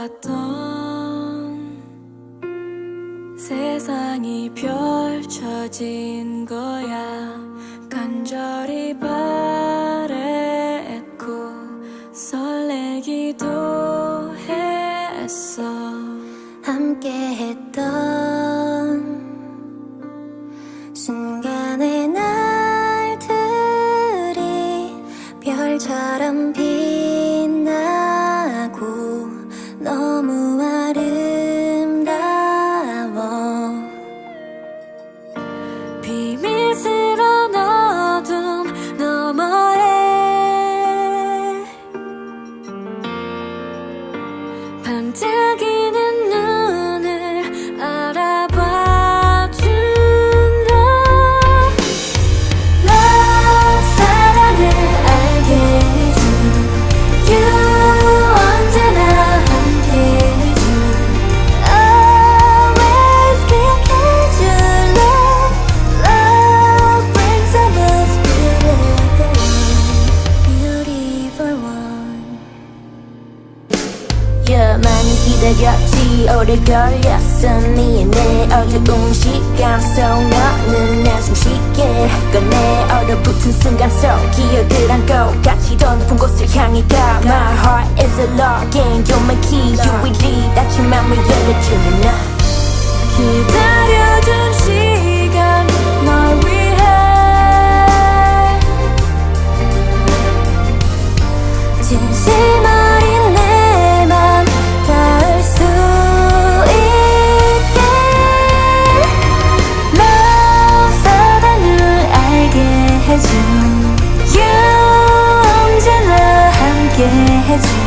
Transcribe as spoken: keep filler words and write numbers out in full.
꿈꿔왔던 세상이 펼쳐진 거야. 간절히 바랬고 설레기도 했어. 함께했던 순간의 날들이 별처럼 빛나고 너무 아름다워. 비밀스러운 어둠 너머에 반짝이는 눈을 알아봐준다. Love, 사랑을 알게 해준 You, 언제나 함께해준 Always 기억해줄 Love, love brings the most beautiful one, beautiful one. Yeah, 많이 기다렸지 오래 걸렸어. 네 내 어두운 시간 속 너는 내 숨쉬게 꺼내. 얼어붙은 순간 속 기억을 안고 같이 더 높은 곳을 향해 가. My heart is a login, you're my key. 유일히 닫힌 맘을 열어주는 나. 기다려준 시간 널 위해 진심 어린 내 맘 닿을 수 있게 Love, 사랑을 알게 해준 You, 언제나 함께 해줘